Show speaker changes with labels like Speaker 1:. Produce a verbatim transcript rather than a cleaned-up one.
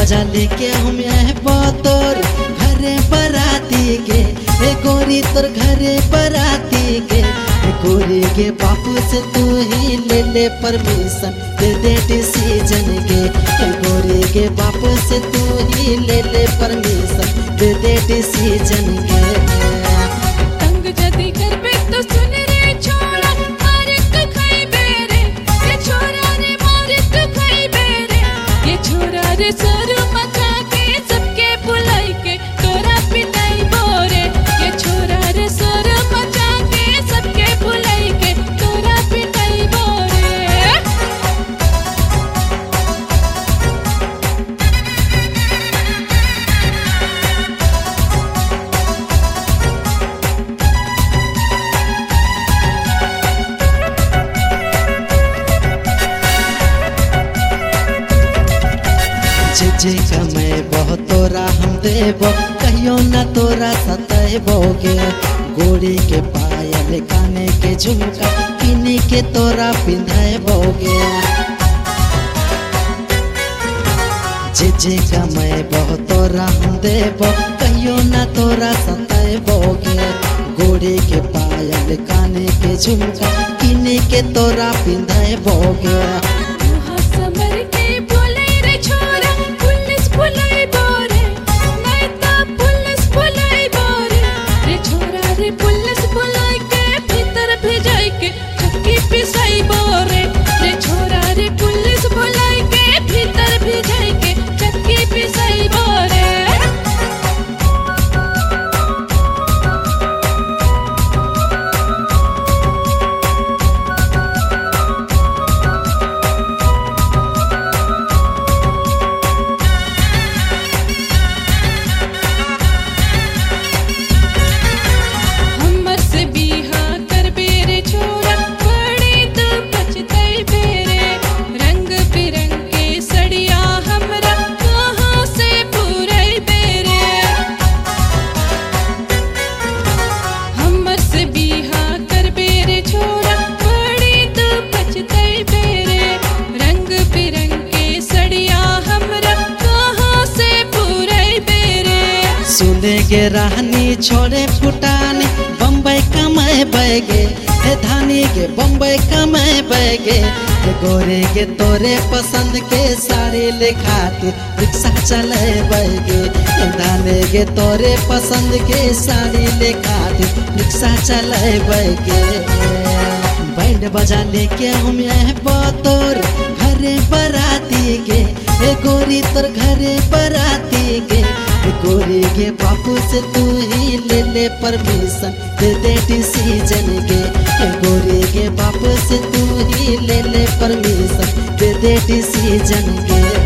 Speaker 1: बजा लेके हम आए तोर घरे बराती के ए गोरी तोर घरे बराती के ए गोरी के बापू से तू ही ले ले परमिशन दे दे डिसीजन के ए गोरी के बापू से तू ही ले ले परमिशन दे दे डिसीजन के।
Speaker 2: तंग जदी कर पे तो सुन रे छोरा मारे तो खाई बेरे ये छोरा रे मारे तो खाई बेरे ये छोरा रे सर मचा के सबके बुलाई के तोरा पिटाई बोरे ये छोरा रे सर मचा के सबके बुलाई के तोरा पिटाई बोरे।
Speaker 1: जे कमे बहुत तोरा हम देबो कहियो न तोरा सतैबोगे गोरी के पायल काने के झुमका किनी के तोरा पिंधैबोगे। जे जे कमे बहुत तोरा हम देबो कहियो न तोरा सतैबोगे गोरी के पायल काने के झुमका किनी के तोरा पिंधैबोगे। सुने गे रानी छोड़े फुटानी बम्बई कमाए बैगे हे धानी गे बम्बई कमाए बैगे हे गोरे गे तोरे पसंद के साड़ी ले खातिर रिक्शा चले बैगे हे धाने गे तोरे पसंद के साड़ी ले खातिर रिक्शा चले बैगे। बैंड बजा लेके हम आए तोर घरे बराती के ए गोरी तोर घरे बराती के गोरी के बापू से तू ही ले ले परमिशन दे दे डिसीजन के ए गोरी के बापू से तू ही ले ले परमिशन दे दे डिसीजन के।